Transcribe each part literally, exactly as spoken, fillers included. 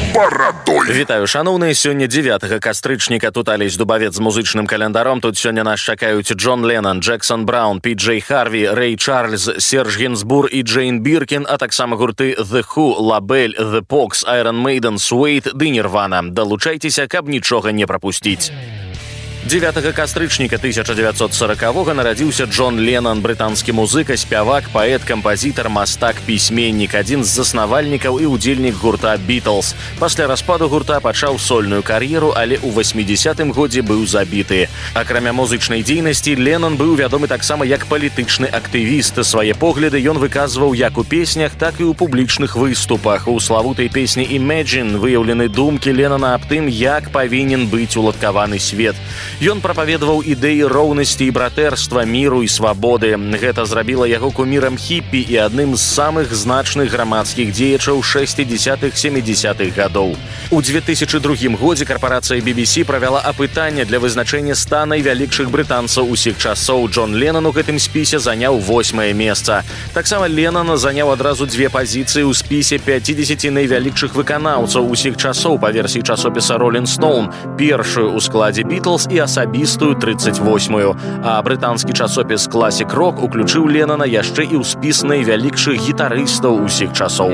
барадой. Вітаю, шановныя, сёння дзевятага кастрычніка. Тут Алесь Дубавец з музычным календаром. Тут сёння нас чакаюць Джон Леннон, Джексон Браун, Пі Джей Харві, Рэй Чарльз, Серж Гинзбур і Джейн Биркин, а таксама гурты The Who, Лабель, The Pogues, Iron Maiden, Suede ды Nirvana. Далучайцеся, каб нічога не прапусціць. дзевятага кастрычніка тысяча дзевяцьсот сорокавога нарадзіўся Джон Леннон, брытанскі музыка, спявак, паэт, кампазітар, мастак, пісьменнік, адзін з заснавальнікаў і удзельнік гурта Beatles. Пасля распаду гурта пачаў сольную кар'еру, але ў васьмідзесятым годзе быў забіты. Акрамя музычнай дзейнасці, Леннон быў вядомы таксама як палітычны актывіст. Свае погляды ён выказваў як у песнях, так і ў публічных выступах. У славутай песні Imagine выяўлены думкі Леннона аб тым, як павінен быць уладкаваны свет. Ён прапаведаваў ідэі роўнасці і братэрства, міру і свабоды. Гэта зрабіла яго кумірам хіпі і адным з самых значных грамадскіх дзеячаў шэсцідзесятых-сямідзесятых гадоў. У дзве тысячы другім годзе карпарацыя би би сі правяла апытанне для вызначэння ста найвялікшых брытанцаў усіх часоў. Джон Леннон у гэтым спісе заняў восьмае месца. Таксама Леннон заняў адразу дзве пазіцыі ў спісе пяцідзесяці найвялікшых выканаўцаў усіх часоў па версіі часопіса Rolling Stone, першую ў складзе Beatles і асабістую тридцать восьмую, а брытанскі часопіс Classic Rock уключыў Леннона яшчэ і ў спіс найвялікшых гітарыстаў усіх часоў.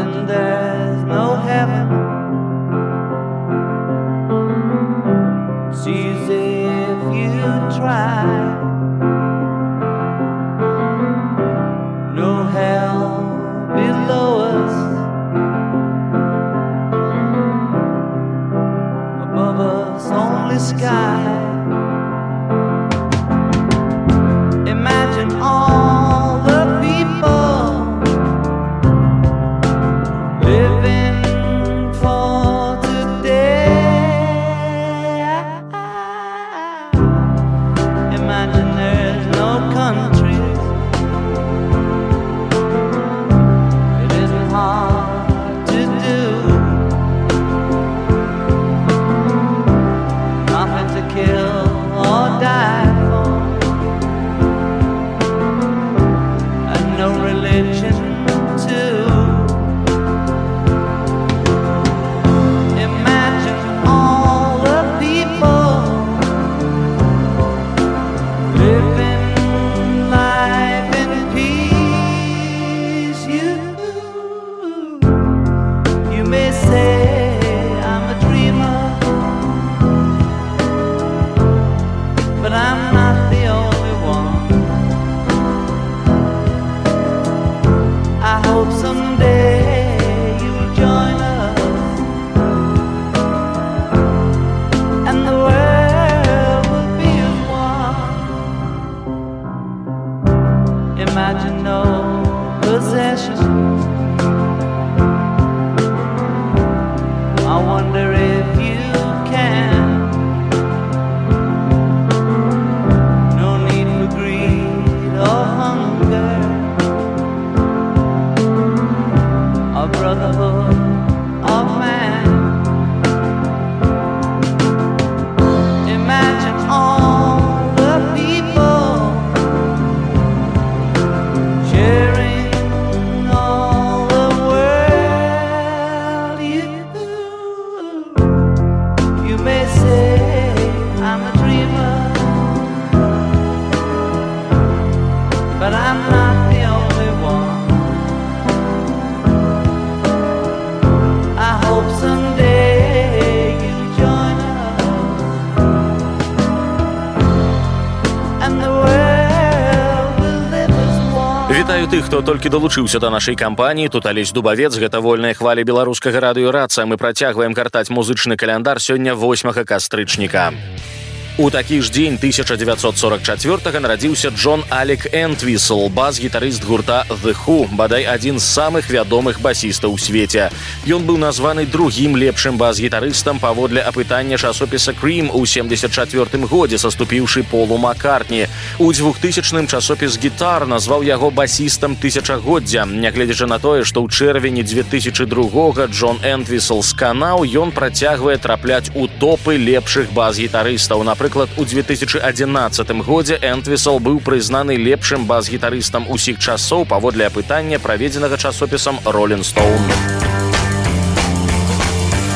Sky. Imagine all the people living for today. Imagine there's no countries. It isn't hard to do. Kill or die for, and no religion too. Imagine all the people living life in peace. You, you may say I'm a dreamer, but I'm not the only one. I hope someday you'll join us, and the world will be as one. Imagine no possessions. I wonder if you can. Brotherhood of man. Imagine all the people sharing all the world. You, you may say I'm a dreamer, but I'm not the only one. Вітаю тых, хто толькі далучыўся да нашай кампаніі. Тут Алесь Дубавец, гэта вольная хваля беларускага радыё «Рацыя». Мы працягваем картаць музычны каляндар сёння восьмага кастрычніка. У такі ж дзень тысяча дзевяцьсот сорок чацвёртага нарадзіўся Джон Алек Энтвісл, бас-гітарыст гурта The Who, бадай адзін з самых вядомых басістаў у свеце. Ён быў названы другім лепшым бас-гітарыстам паводле апытання часопіса Cream у семдзесят чацвёртым годзе, саступіўшы Полу Маккартні. У двухтысячным часопіс Guitar назваў яго басістам тысячагоддзя. Нягледзячы на тое, што ў чэрвені дзве тысячы другога Джон Энтвісл сканаў, ён працягвае трапляць у топы лепшых бас-гітарыстаў. Напрыклад, у две тысячи адзінаццатым годзе Энтвісл быў прызнаны лепшым бас-гітарыстам усіх часоў паводле апытання, праведзенага часопісам Rolling Stone.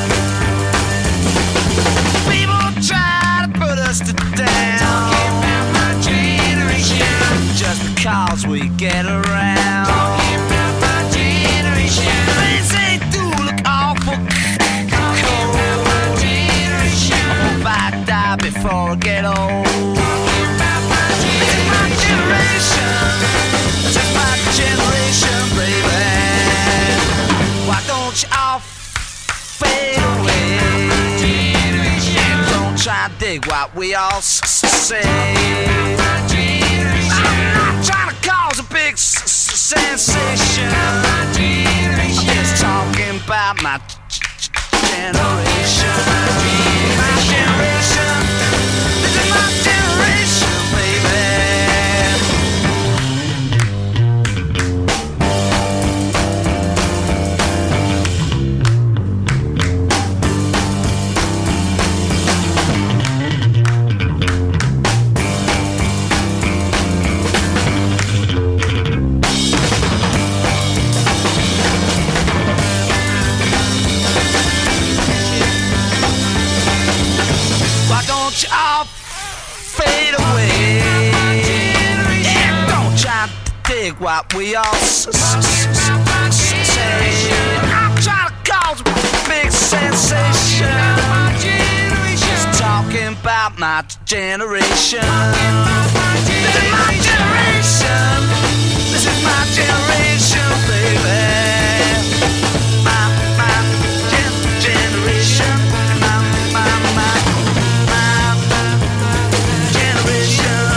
what we all s- s- say. I'm not trying to cause a big s- s- sensation. I'm just talking about my g- g- generation. My generation. This is my generation, baby. Why don't you all fade away? Yeah, don't try to dig what we all s- s- s- s- say. I'm trying to cause a big sensation. Just talking about my generation. This is my generation. This is my generation, baby. My, my gen- generation. My, my, my, my generation.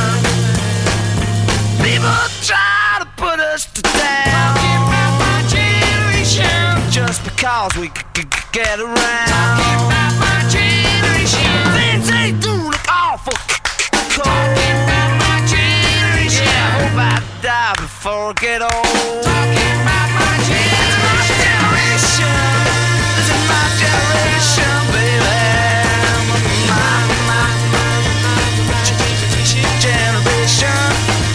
People try to put us to down. My generation. Just because we c- c- get around. My generation. Things they do look awful c- c- cold. My generation. Yeah, I hope I die before I get old. Talking about my generation. This is my generation, baby. My, my, my generation.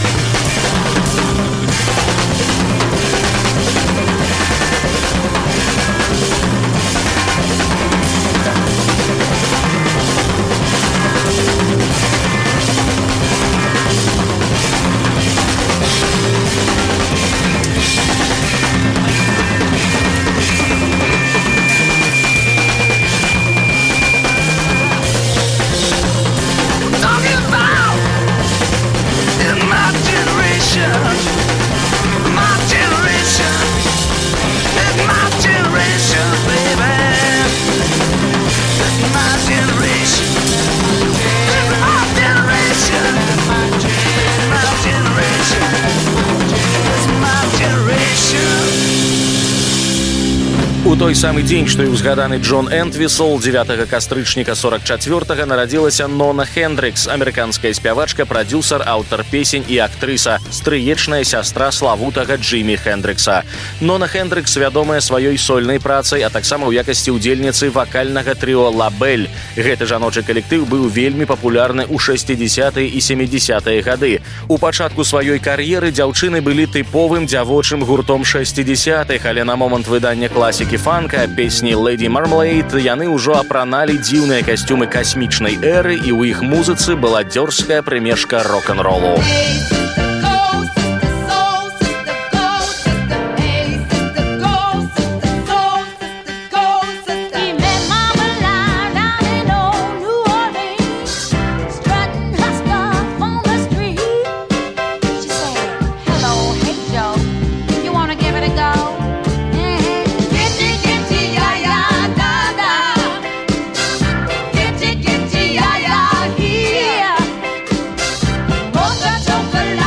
Talking about is my generation. My generation. It's my generation, baby. It's my generation. It's my generation. It's my generation. It's my generation. У той самы дзень, што і ўзгаданы Джон Энтвісл, дзевятага кастрычніка сорок чацвёртага нарадзілася Нона Хендрикс, амерыканская спявачка, прадзюсар, аўтар песень і актрыса, стрыечная сястра славутага Джимі Хендрикса. Нона Хендрикс вядомая сваёй сольнай працай, а таксама ў якасці ўдзельніцы вакальнага трыо «Лабель». Гэты жаночы калектыў быў вельмі папулярны ў шэсцідзесятыя і сямідзесятыя гады. У пачатку сваёй кар'еры дзяўчыны былі тыповым дзявочым гуртом шэсцідзесятых, але на момант выдання класікі фанка, песні «Lady Marmalade» яны ўжо апраналі дзіўныя касцюмы касмічнай эры, і ў іх музыцы была дзёрзкая прымешка рок-н-ролу. Chocolate.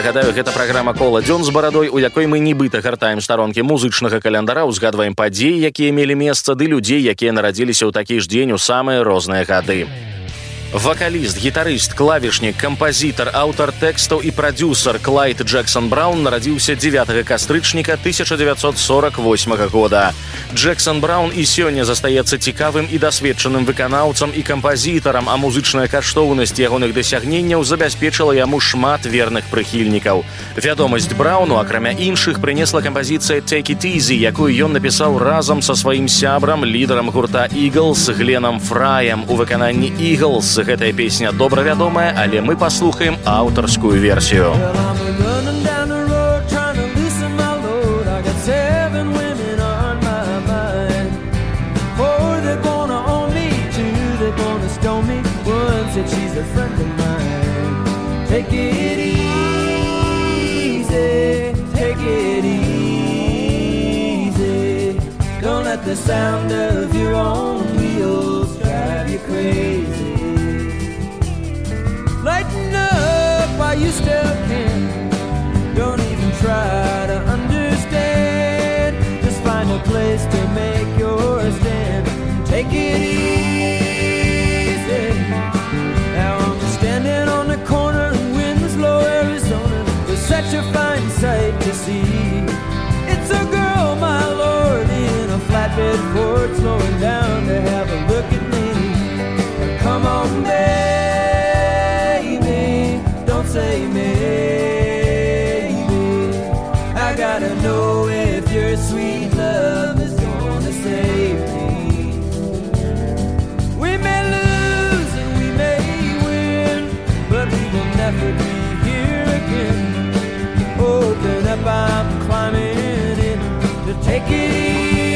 Нагадаю, гэта праграма «Кола дзён з барадой», у якой мы нібыта гартаем старонкі музычнага календара, узгадваем падзеі, якія мелі месца, ды людзей, якія нарадзіліся ў такі ж дзень у самыя розныя гады. Вакаліст, гітарыст, клавішнік, кампазітар, аўтар тэкстаў і прадзюсар Клайд Джексон Браун нарадзіўся дзевятага кастрычніка тысяча дзевяцьсот сорок восьмага года. Джексон Браун і сёння застаецца цікавым і дасведчаным выканаўцам і кампазітарам, а музычная каштоўнасць ягоных дасягненняў забяспечыла яму шмат верных прыхільнікаў. Вядомасць Брауну, акрамя іншых, прынесла кампазіцыя «Take It Easy», якую ён напісаў разам са сваім сябрам, лідарам гурта «Eagles» Гленам Фраем у выкананні «Eagles». Гэтая песня добра вядомая, але мы паслухаем аўтарскую версію. Lighten up while you still can. Don't even try to understand. Just find a place to make your stand. Take it easy. Now I'm standing on the corner in Winslow, Arizona. It's such a fine sight to see. It's a girl, my lord, in a flatbed Ford, slowing down to have a look at me. Come on, baby. Say maybe I gotta know if your sweet love is gonna save me. We may lose and we may win, but we will never be here again. Open up, I'm climbing in to take it easy.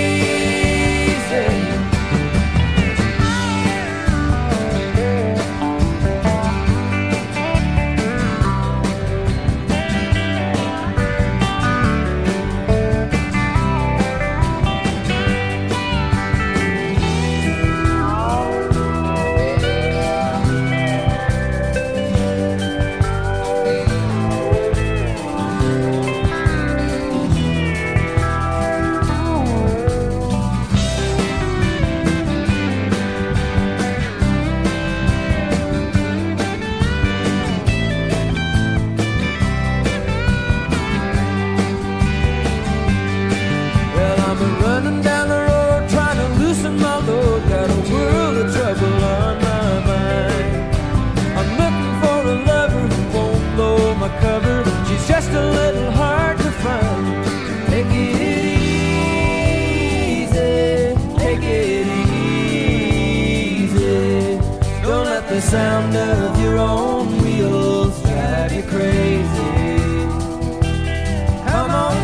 The sound of your own wheels drive you crazy. Come on,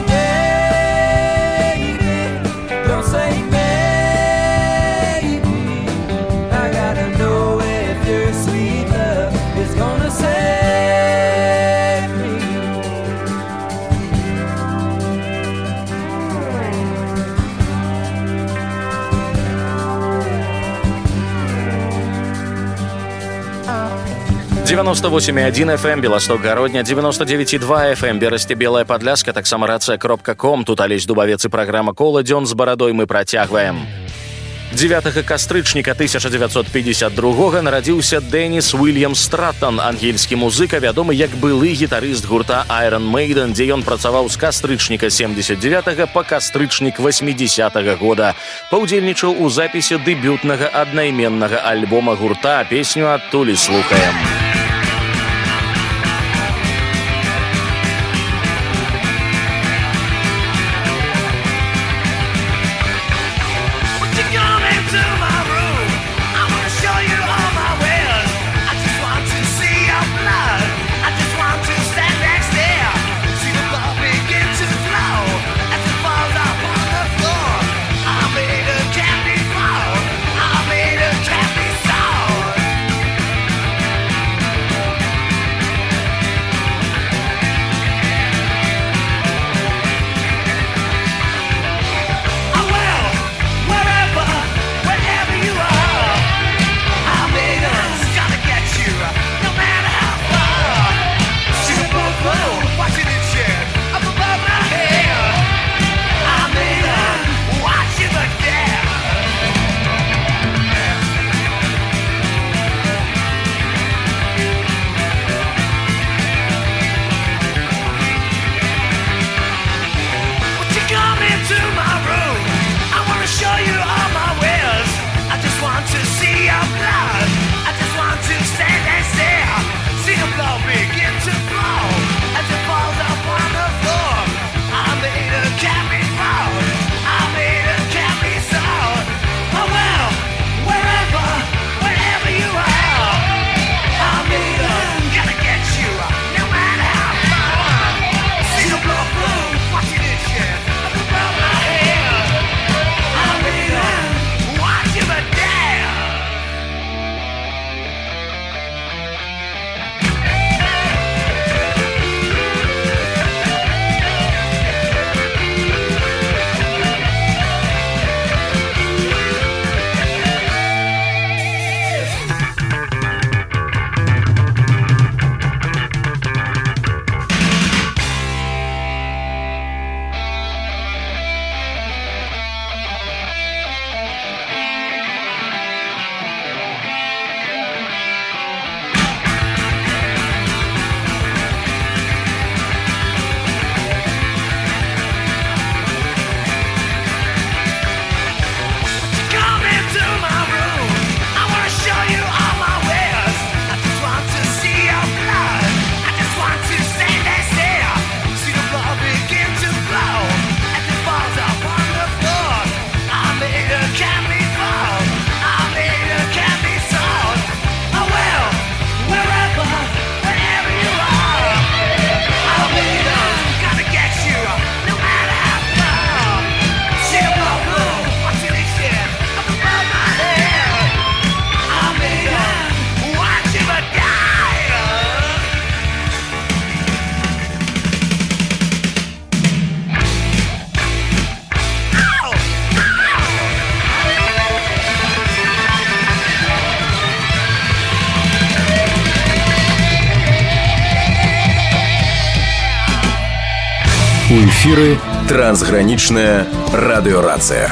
baby, don't say maybe. I gotta know if your sweet love is gonna save me. девяносто восемь и один эф эм Белосток Городня, девяносто девять и два эф эм Берасці Белая Падляска, таксама рацыя кропка ком. Тут Алесь Дубавец і праграма «Кола дзён з барадой» мы працягваем. дзевятага кастрычніка тысяча дзевяцьсот пятьдесят другога нарадзіўся Дэніс Уильям Страттон, ангельскі музыка, вядомы як былы гітарыст гурта Iron Maiden, дзе ён працаваў з кастрычніка семьдесят девятага па кастрычнік восьмидесятага года. Паўдзельнічаў у запісе дэбютнага аднайменнага альбома гурта, песню адтуль слухаем. I made a candy soul. эфиры «Трансграничная радиорация».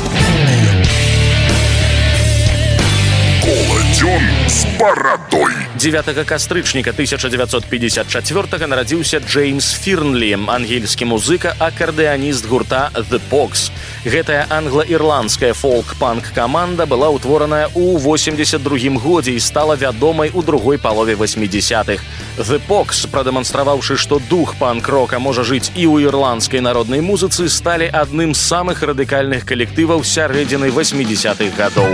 Коладзён з барадой. дзевятага кастрычніка тысяча дзевяцьсот пятьдесят четвёртага нарадзіўся Джеймс Фірнлі, ангельскі музыка, акардэаніст гурта The Pogues. Гэтая англа-ірландская фолк-панк-каманда была ўтвораная ў восемьдесят другім годзе і стала вядомай у другой палове восьмидесятых. The Pogues, прадэманстраваўшы, што дух панк-рока можа жыць і ў ірландскай народнай музыцы, сталі адным з самых радыкальных калектываў сярэдзіны восьмидесятых гадоў.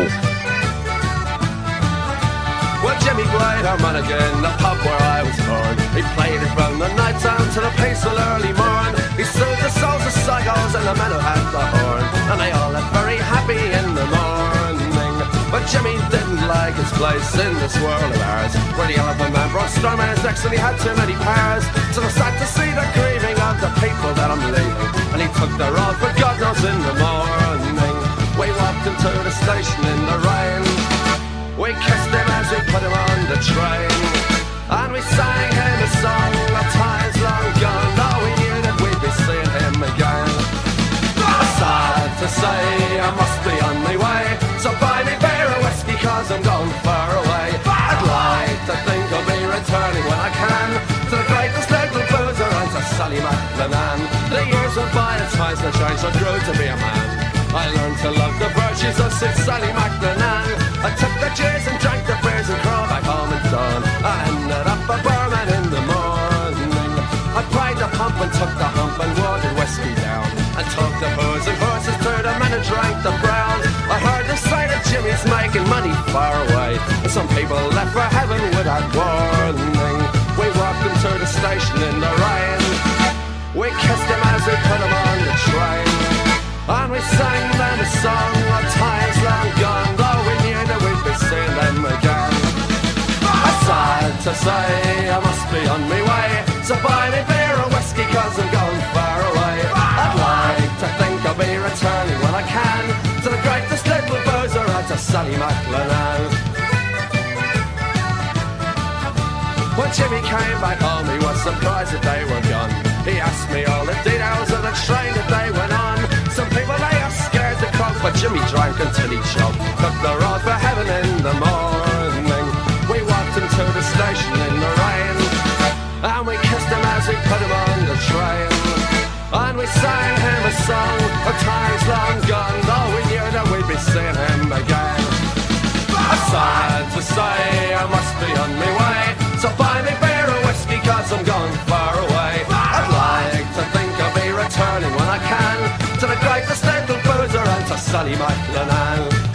Well, Jimmy played harmonica in the pub where I was born. He played it from the night time to the peaceful early morn. He soothed the souls of psychos and the men who had the horn, and they all looked very happy in the morning. But Jimmy didn't like his place in this world of ours, where the elephant man brought storm in his necks and he had too many powers. So I sat to see the grieving of the people that I'm leaving, and he took the road for God knows in the morning. We walked into the station in the rain. We kissed him as we put him on the train, and we sang him a song of times long gone, though we knew that we'd be seeing him again. Sad to say, I must be on my way, so buy me beer or whiskey cause I'm going far away. I'd like to think I'll be returning when I can to the greatest little boozer and to Sally McLennan. The years went by and twice the change, I grew to be a man. I learned to love the virtues of Sid Sally McLennan. I took the cheers and drank the beers and crawled back home at dawn. I ended up a barman in the morning. I pried the pump and took the hump and watered whiskey down, and took the booze and horses to the men and drank the brown. I heard the sight of Jimmy's making money far away, and some people left for heaven without warning. We walked into the station in the rain. We kissed him as we put him on the train, and we sang them a song of times long gone, though we knew that we'd be seeing them again. I'm sad to say I must be on my way, so buy me beer or whiskey cause I'm going far away. I'd like to think I'll be returning when I can to the greatest little boozer and to Sally McLennan. When Jimmy came back home he was surprised that they were gone. He asked me all the details of the train that they went on. Some people they are scared to croak, but Jimmy drank until he choked. Took the road for heaven in the morning. We walked into the station in the rain, and we kissed him as we put him on the train. And we sang him a song of times long gone, though we knew that we'd be seeing him again. I'm sad to say I must be on my way, so buy me beer or whiskey cause I'm going far away. I'd like to think I'll be returning when I can to the greatest little boozer and to Sally McLennan.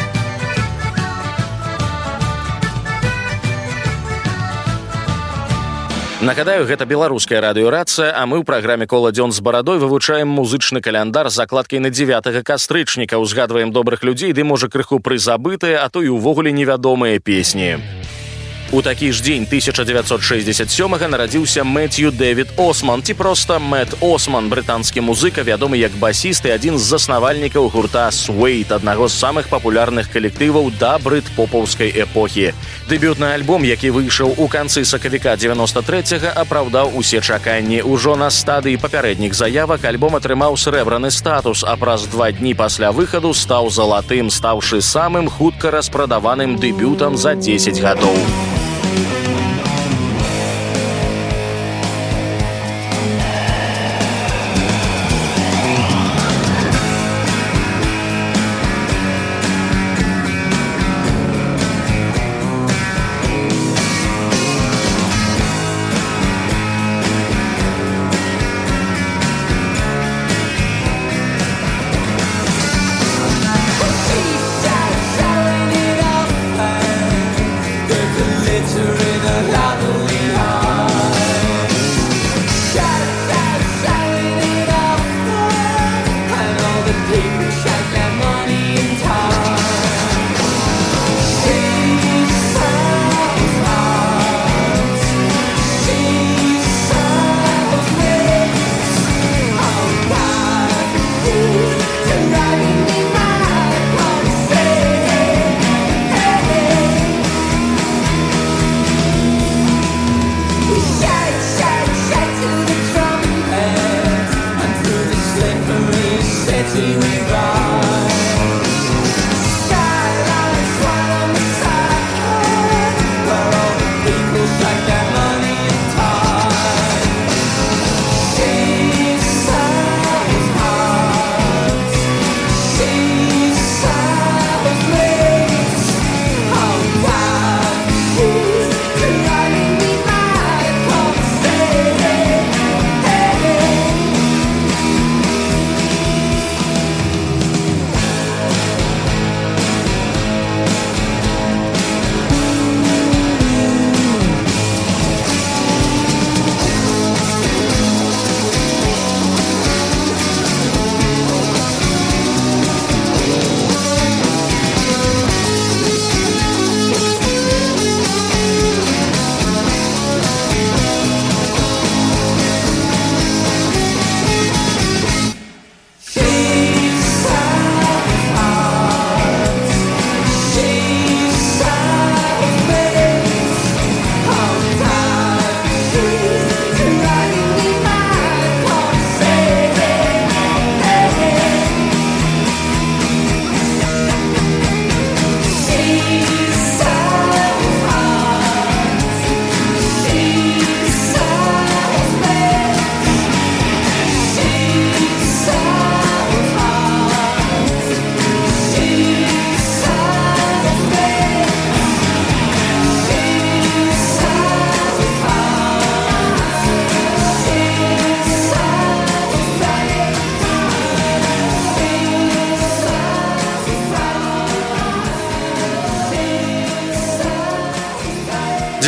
Нагадаю, гэта беларуская радыёрацыя, а мы ў праграме «Коладзён з барадой» вывучаем музычны каляндар з закладкай на дзевятага кастрычніка, узгадваем добрых людзей, ды можа крыху прызабытыя, а то і ўвогуле невядомыя песні. У такі ж дзень тысяча дзевяцьсот шэсцьдзесят сёмага нарадзіўся Мэцью Дэвід Осман, ці проста Мэт Осман, брытанскі музыка, вядомы як басіст і адзін з заснавальнікаў гурта Suede, аднаго з самых папулярных калектываў да брыт-попаўскай эпохі. Дэбютны альбом, які выйшаў у канцы сакавіка дзевяноста трэцяга, апраўдаў усе чаканні. Ужо на стадыі папярэдніх заявак альбом атрымаў срэбраны статус, а праз два дні пасля выхаду стаў залатым, стаўшы самым хутка распрадаваным дэбютам за дзесяць гадоў. Showing it off, and there's a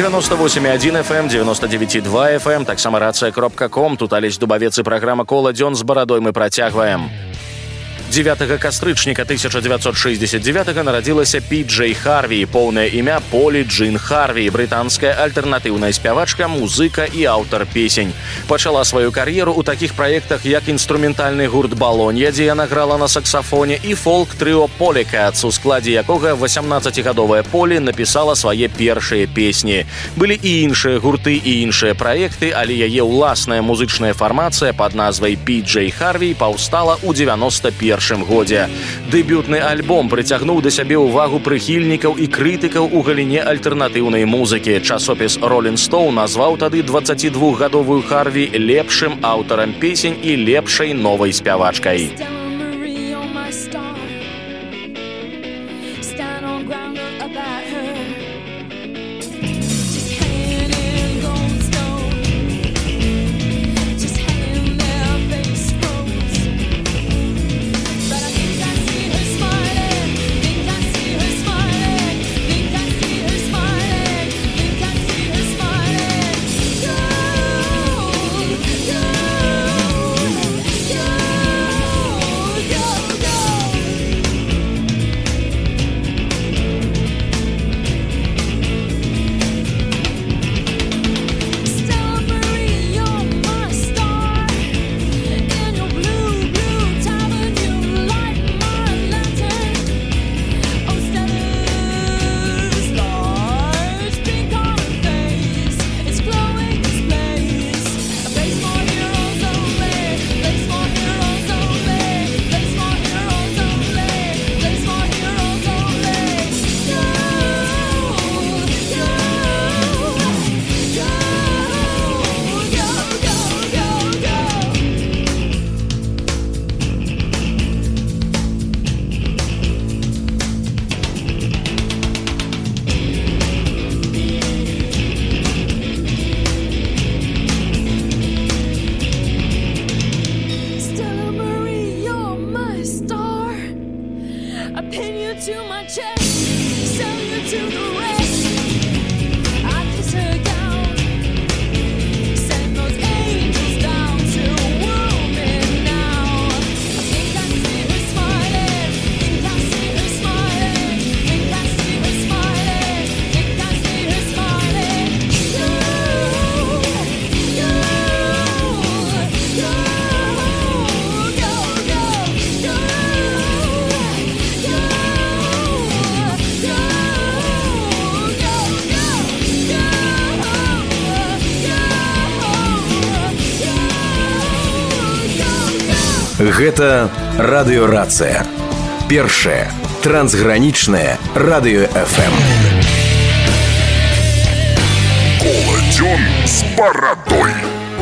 девяносто восемь и один эф эм, девяносто девять и два эф эм, таксама рацыя кропка ком. Тут Алесь Дубавец і праграма «Кола дзён з барадой» мы працягваем. дзевятага кастрычніка тысяча девятьсот шестьдесят девятого нарадзілася Пі Джэй Харві, поўнае імя Полі Джин Харві, брытанская альтэрнатыўная спявачка, музыка і аўтар песень. Пачала сваю кар'еру ў такіх праектах, як інструментальны гурт «Балонья», дзе яна грала на саксафоне, і фолк-трыо «Полікатс», у складзе якога васямнаццацігадовая Полі напісала свае першыя песні. Былі і іншыя гурты і іншыя праекты, але яе ўласная музычная фармацыя пад назвай Пі Джэй Харві паўстала ў девяносто першым годзе. Дэбютны альбом прыцягнуў да сябе ўвагу прыхільнікаў і крытыкаў у галіне альтэрнатыўнай музыкі. Часопіс «Роллінг Стоун» назваў тады дваццацідвухгадовую Харві лепшым аўтарам песень і лепшай новай спявачкай. Гэта радыёрацыя. Першае трансгранічнае радыё эф эм. Кола дзён з барадой.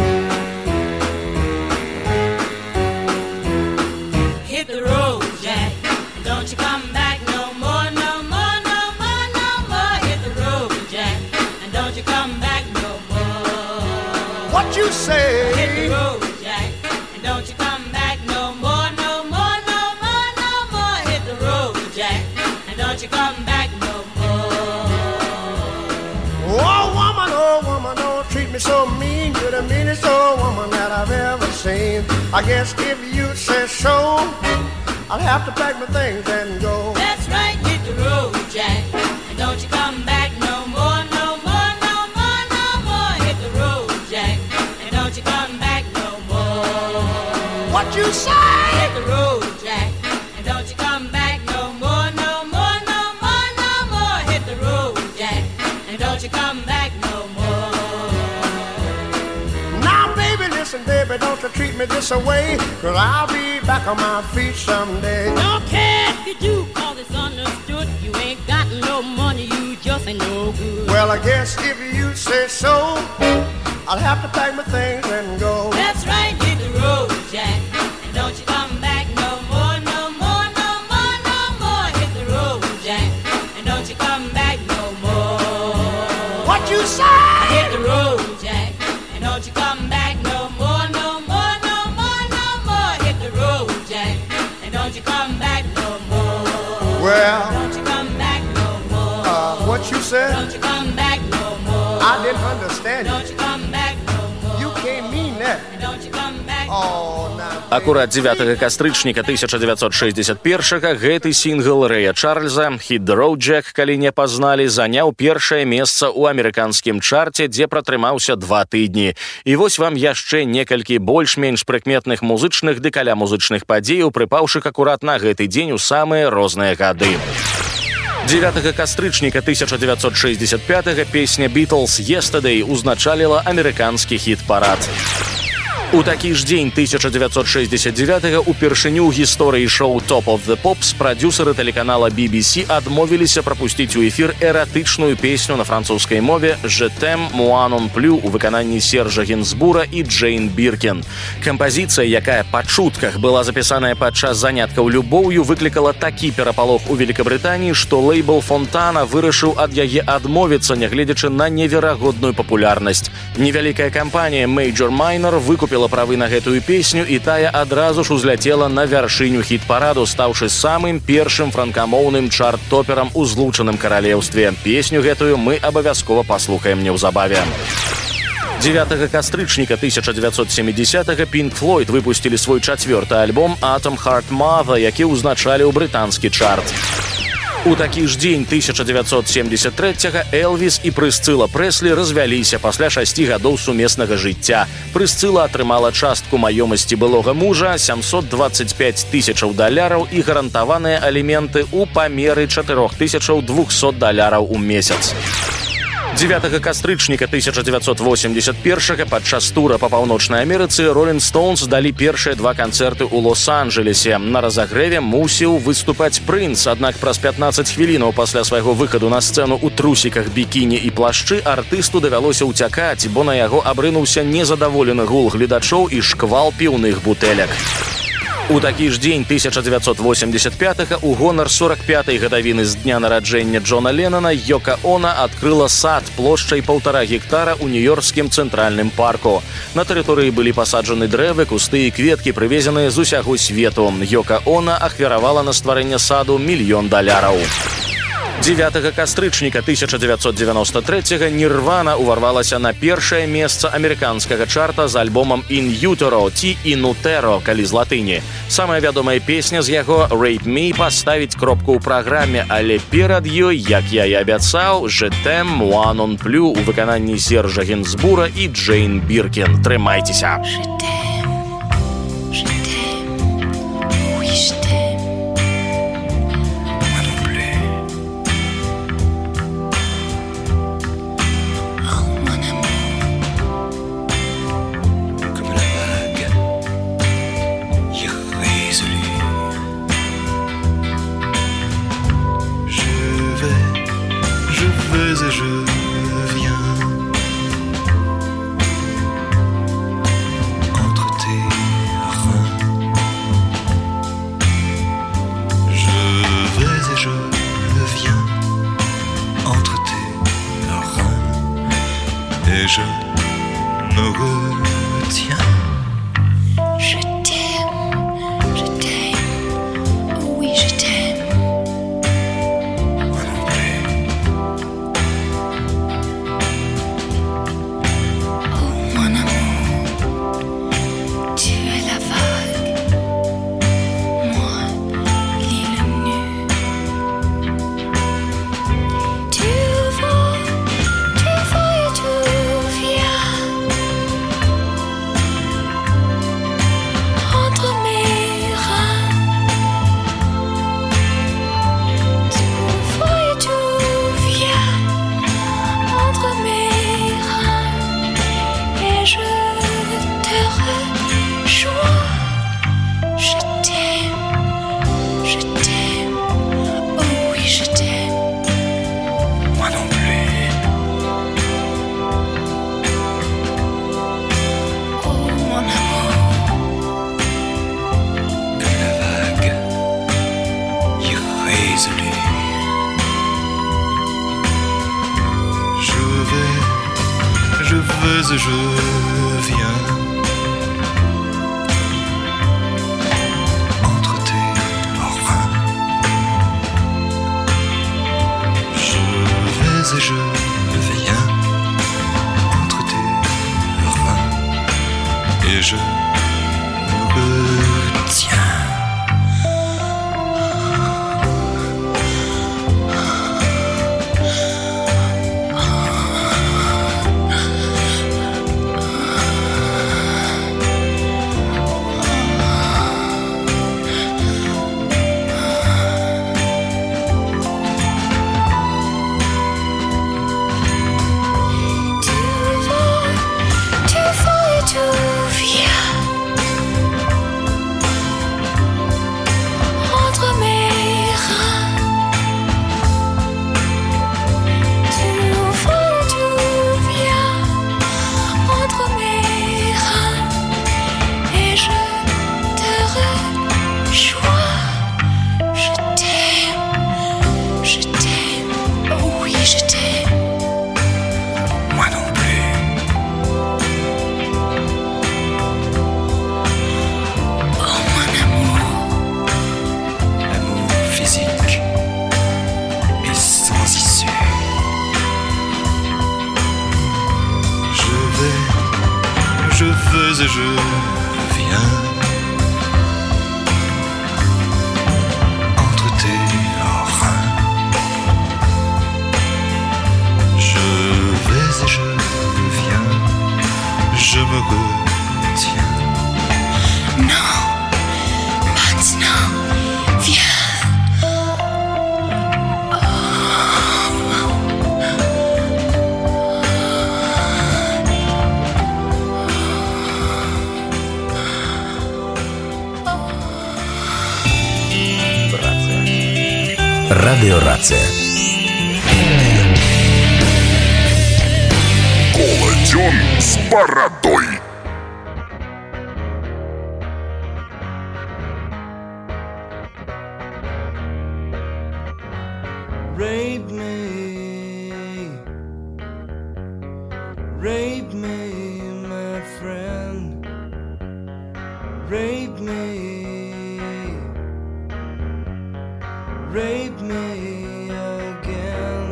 What you say? Hit the road, Jack, and don't you come back no more, no more, no more, no more. Hit the road, Jack, and don't you come back no more. Oh woman, oh woman, don't treat me so mean. You're the meanest old woman that I've ever seen. I guess if you say so, I'll have to pack my things and go. That's right, hit the road, Jack, and don't you come back no more, no more, no more, no more. Hit the road, Jack, and don't you come back no more. What you say? Hit the road, Jack, and don't you come back no more, no more, no more, no more. Hit the road, Jack, and don't you come back no more. Now baby, listen baby, don't you treat me this away, 'cause I'll be back on my feet someday. Don't care if you do, 'cause it's understood. You ain't got no money, you just ain't no good. Well, I guess if you say so, I'll have to pack my things and go. That's right, hit the road, Jack, and don't you come back no more, no more, no more, no more. Hit the road, Jack, and don't you come back no more. What you say? Hit the road, Jack, and don't you come back no more, no more, no more, no more. Hit the road, Jack, and don't you come back no more. Well, don't you come back no more. Uh, what you said? Don't you come back no more. more. I didn't understand Don't it. you come back no more. You can't mean that. And don't you come back Oh, now. Акурат дзевятага кастрычніка тысяча дзевяцьсот шэсцьдзясят першага гэты сінгл Рэя Чарльза «Hit the Road Jack», калі не пазналі, заняў першае месца ў амерыканскім чарце, дзе пратрымаўся два тыдні. І вось вам яшчэ некалькі больш-менш прыкметных музычных ды каля музычных падзеяў, прыпаўшых акурат на гэты дзень у самыя розныя гады. дзевятага кастрычніка тысяча дзевяцьсот шэсцьдзясят пятага песня «Beatles Yesterday» узначаліла амерыканскі хіт-парад. У такі ж дзень тысяча дзевяцьсот шэсцьдзясят дзевятага упершыню ў гісторыі шоу «Top of the Pops» прадюсеры тэлеканала би би си адмовіліся прапусціць у эфір эратычную песню на французскай мове «Je t'aime moi non plus» у выкананні Сержа Гінзбура і Джейн Біркен. Кампазіцыя, якая па чутках была запісаная падчас заняткаў любоўю, выклікала такі перапалох у Великабрытаніі, што лейбл Фонтана вырашыў ад яе адмовіцца, нягледзячы на неверагодную папулярнасць. Невялікая кампанія Major Minor выкупіла правы на гэтую песню, і тая адразу ж узляцела на вяршыню хіт-параду, стаўшы самым першым франкамоўным чарт-топерам у злучаным каралеўстве. Песню гэтую мы абавязкова паслухаем неўзабаве. дзевятага кастрычніка тысяча дзевяцьсот сямідзясятага Pink Floyd выпусцілі свой чацвёрты альбом «Atom Heart Mother», які ўзначалі ў брытанскі чарт. У такі ж дзень тысяча дзевяцьсот семьдесят трэцяга Элвіс і Прысцыла Прэслі развяліся пасля шасці гадоў сумеснага жыцця. Прысцыла атрымала частку маёмасці былога мужа, сямсот дваццаць пяць тысячаў даляраў і гарантаваныя аліменты ў памеры чатыры тысячы двухсот даляраў у месяц. дзевятага кастрычніка тысяча дзевяцьсот восемьдесят першага падчас тура па паўночнай Амерыцы Rolling Stones далі першыя два канцэрты ў Лос-Анджелесе. На разагрэве мусіў выступаць Прынц, аднак праз пятнаццаць хвілінаў пасля свайго выхаду на сцэну ў трусіках, бікіні і плашчы артысту давялося ўцякаць, бо на яго абрынуўся незадаволены гул гледачоў і шквал піўных бутэлек. У такі ж дзень тысяча дзевяцьсот восемьдесят пятага у гонар сорок пятай гадавіны з дня нараджэння Джона Леннона Йока Оно адкрыла сад плошчай паўтара гектара ў нью-ёркскім цэнтральным парку. На тэрыторыі былі пасаджаны дрэвы, кусты і кветкі, прывезеныя з усяго свету. Йока Оно ахвяравала на стварэнне саду мільён даляраў. дзевятага кастрычніка тысяча дзевяцьсот дзевяноста трэцяга Нірвана уварвалася на першае месца амерыканскага чарта з альбомам «In Utero» ці «In Utero», калі з латыні. Самая вядомая песня з яго «Rape Me» паставіць кропку ў праграме, але перад ёй, як я і абяцаў, «Je t'aime moi non plus» у выкананні Сержа Гінзбура і Джейн Біркен. Трымайцеся! Je me retiens. Je t'aime, je t'aime, oui je t'aime. Moi non plus. Oh mon amour, tu es la vague, moi l'île nue. Tu vas, tu vas et tu viens entre mes reins. Tu vas et tu viens entre mes reins et je te rejoins. Je t'aime, je t'aime, oh oui je t'aime. Moi non plus. Oh mon amour, Comme la vague irrésolue. Je vais, je veux et je viens entre tes reins. Je vais et je viens et je viens entre tes reins. Je vais et je viens, je me retiens. Non, maintenant, viens. Радиорация. Колодён с бородой. Rape me, rape me, my friend. Rape me, rape me again.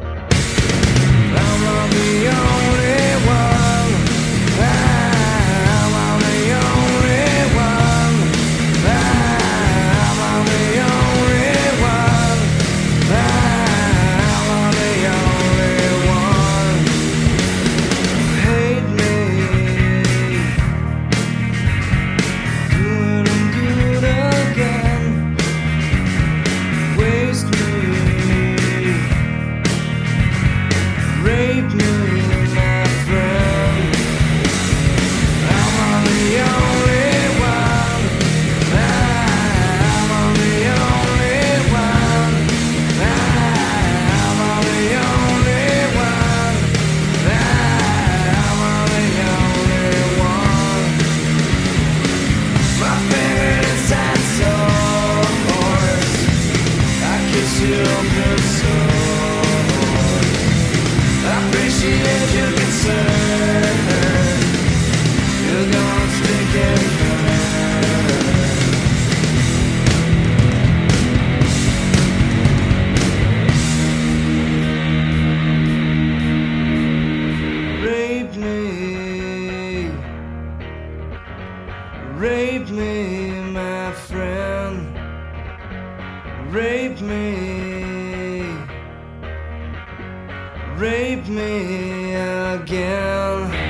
I'm not the only one. I'm not the only one. I'm not the only one. I'm not the only one. Hate me, do it and do it again. Waste me, rape me, my friend. I'm on the only one. I'm on the only one. I'm on the only one. I'm on the only one. My favorite inside source. I kiss your good soul. I appreciate your concern. You're gonna stick and burn. Rape me, rape me, my friend. Rape me, rape me again.